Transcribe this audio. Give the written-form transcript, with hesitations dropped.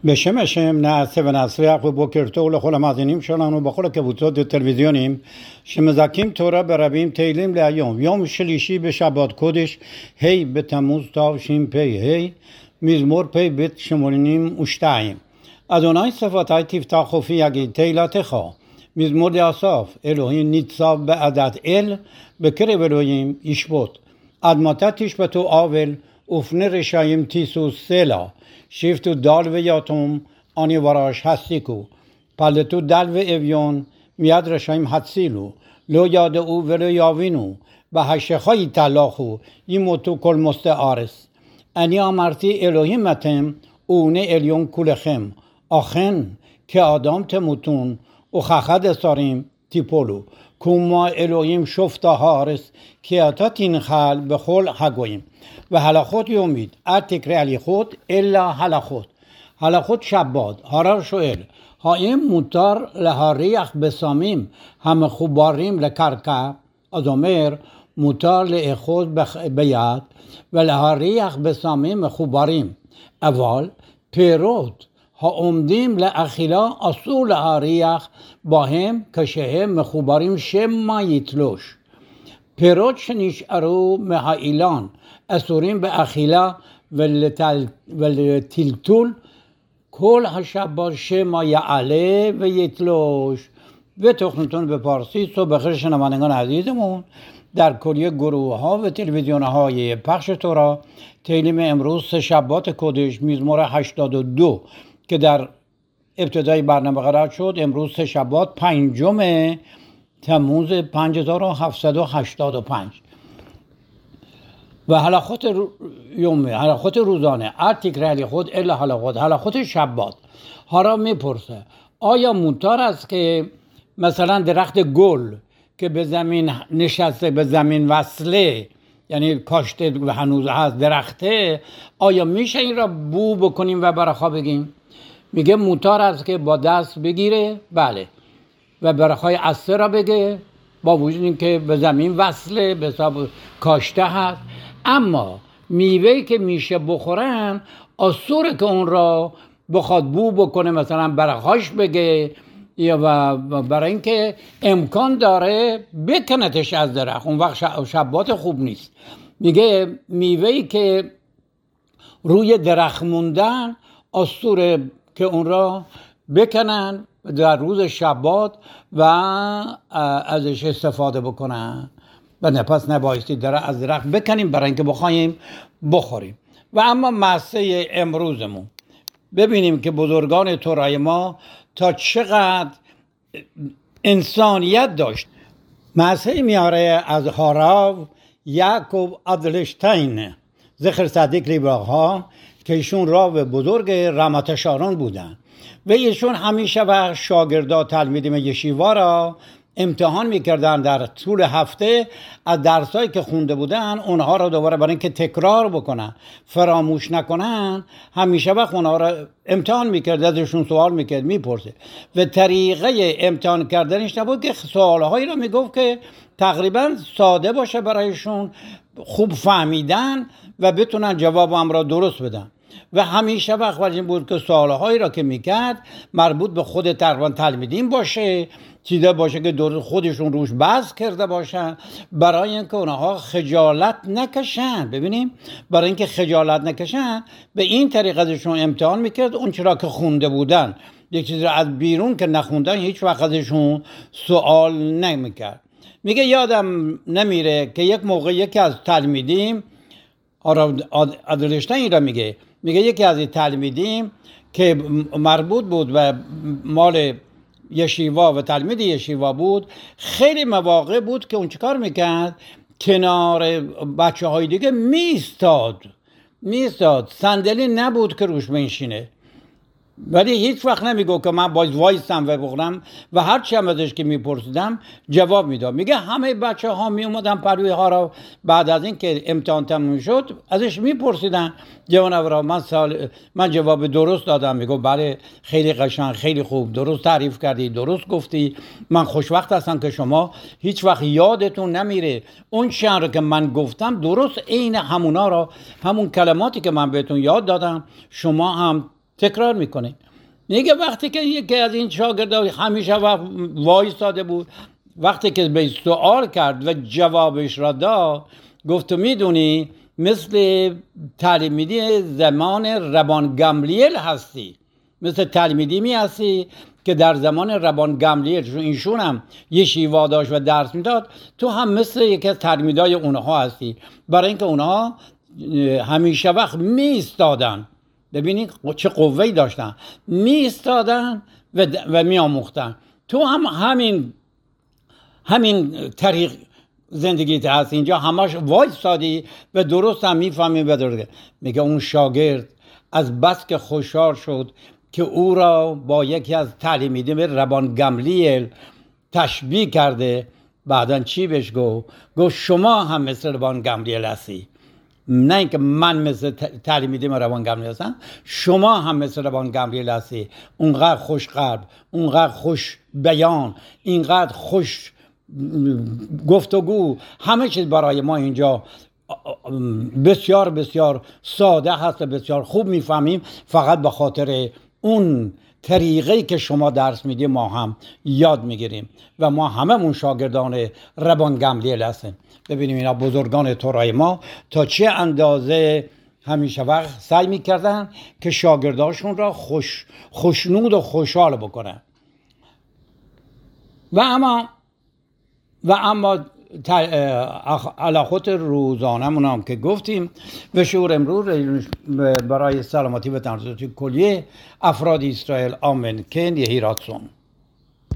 בשם השם נעשה ונצליח ובוקר טוב לכל המאזינים שלנו בכל הקבוצות הטלוויזיוניים שמזכים תורה ברבים תהילים להיום יום שלישי בשבת קודש ה' בתמוז תשפ"ה מזמור פ"ב 82 אדוני שפתי תפתח ופי יגיד תהילתך מזמור לאסף אלוהים ניצב בעדת אל בקרב אלוהים ישפוט עד מתי תשפטו עוול ופני רשעים תישאו סלה شیفتو دال و یاتم آنی وراش هستیکو پلتو دل و اویون میاد رشایم حدسیلو لو یاد او ولو یاوینو به هشخایی تلاخو یموتو کل مستعارس انی آمرتی الهیمتم اونه الیون کلخم آخن که آدم تموتون و خخد ساریم تیپولو کما الهیم شفتا هارس که اتا تین خل بخول حگویم و هلاخوت یومید اتکر علی خود الا هلاخوت شباد هارا شوئل هایم موتار لهاریخ بسامیم هم خوباریم لکرکه از امر موتار لخود بیاد و لهاریخ بسامیم خوباریم اول پیروت ها امدیم لأخیلا اصول لهاریخ با هم کشهم خوباریم شما یتلوش پیروت شنیشارو محایلان اسوریم به اخیلا ولتلتول کل هشبار شما یعله و یتلوش و تخنتون به پارسی صبح خیر شنوندگان عزیزمون در کلیه گروه ها و تلویزیون های پخش تورا تیلیم امروز سه شبات کدش مزمور 82 که در ابتدای برنامه قرار شد امروز سه شبات پنجم تموز 5785 و هلاخوت یومه هلاخوت روزانه ارتیکر علی خود الا هلاخوت شبات هارا میپرسه آیا موتار است که مثلا درخت گل که به زمین نشسته به زمین وصله یعنی کاشته و هنوز هست درخته آیا میشه این را بو بکنیم و برخا بگیم؟ میگه موتار است که با دست بگیره بله و برخای استه را بگه با وجود اینکه به زمین وصله به حساب کاشته هست اما میوهی که میشه بخورن آسوره که اون را بخواد بو بکنه مثلا برخاش بگه یا و برای اینکه امکان داره بکنتش از درخت اون وقت شبات خوب نیست میگه میوهی که روی درخت موندن آسوره که اون را بکنن در روز شبات و ازش استفاده بکنن و پس نبایستی از درخت بکنیم برای اینکه بخوایم بخوریم و اما مسئله امروزمون ببینیم که بزرگان تورای ما تا چقدر انسانیت داشت مسئله میاره از هاراو یعقوب ادلشتاین زخر صدیق لیبراها که ایشون راو بزرگ رامات شارون بودن و ایشون همیشه و شاگردا تلمیذ یشیوا را امتحان میکردن در طول هفته از درسایی که خونده بودن اونها را دوباره برای اینکه تکرار بکنن فراموش نکنن همیشه وقت اونها را امتحان میکرد ازشون سوال میکرد میپرسه و طریقه امتحان کردنش نبود که سوالهایی را میگفت که تقریبا ساده باشه برایشون خوب فهمیدن و بتونن جواب را درست بدن و همیشه وقت این بود که سوالهایی را که میکرد مربوط به خود تقریبا تلمیذین باشه چیزا باشه که درست خودشون روش بحث کرده باشن برای اینکه اونها خجالت نکشن ببینیم برای اینکه خجالت نکشن به این طریق ازشون امتحان میکرد اون چرا که خونده بودن یک چیز را از بیرون که نخوندن هیچ وقت ازشون سوال نمیکرد میگه یادم نمیره که یک موقع یکی از تلمیذیم ادلشتاین را میگه یکی از تلمیذیم که مربوط بود و مال یشیوا و تلمید یشیوا بود خیلی مواقع بود که اون چیکار میکرد کنار بچه های دیگه میستاد صندلی نبود که روش بنشینه ولی هیچ وقت نمیگو که من باید وایستم و بخورم و هر چی هم ازش که میپرسیدم جواب میداد میگه همه بچه ها میومدن پروی ها را بعد از این که امتحان تموم شد ازش میپرسیدن جوانورا من جواب درست دادم میگو بله خیلی قشنگ خیلی خوب درست تعریف کردی درست گفتی من خوشوقت هستم که شما هیچ وقت یادتون نمیره اون چیزی رو که من گفتم درست عین همونا را همون کلماتی که من بهتون یاد دادم شما هم تکرار میکنه. میگه وقتی که یکی از این شاگردان همیشه وایستاده بود، وقتی که به سوال کرد و جوابش را داد، گفت تو میدونی مثل تعلیمیدی زمان ربان گملیل هستی، مثل تعلیمیدی هستی که در زمان ربان گملیل اینشون هم یه شیوا داشت و درس میداد، تو هم مثل یکی از تعلیمیدای اونها هستی، برای اینکه اونها همیشه وقت می ایستادن. ببینید چه قوه‌ای داشتن، می ایستادن و می آموختن. تو هم همین طریق زندگیت هست، اینجا همش وایستادی و درست هم میفهمی. بدرده میگه اون شاگرد از بس که خوشحال شد که او را با یکی از تعلیمیدی به ربان گملیل تشبیه کرده، بعدن چی بهش گفت شما هم مثل ربان گملیل هستی، نه اینکه من مثل تعلیمیدی ربان گملیل هستم، شما هم مثل ربان گملیل هستی. اونقدر خوش قلب، اونقدر خوش بیان، اینقدر خوش گفتگو، همه چیز برای ما اینجا بسیار بسیار ساده هست و بسیار خوب میفهمیم. فقط به خاطر اون طریقه‌ای که شما درس میدی ما هم یاد میگیریم و ما هممون شاگردان ربان گملیل هستیم. ببینیم اینا بزرگان تورای ما تا چه اندازه همیشه وقت سعی میکردن که شاگرداشون را خوشنود و خوشحال بکنن. و اما علاقات روزانمون هم که گفتیم و شعور امروز برای سلامتی و تندرستی کلیه افراد اسرائیل آمن کن یهی راتسون.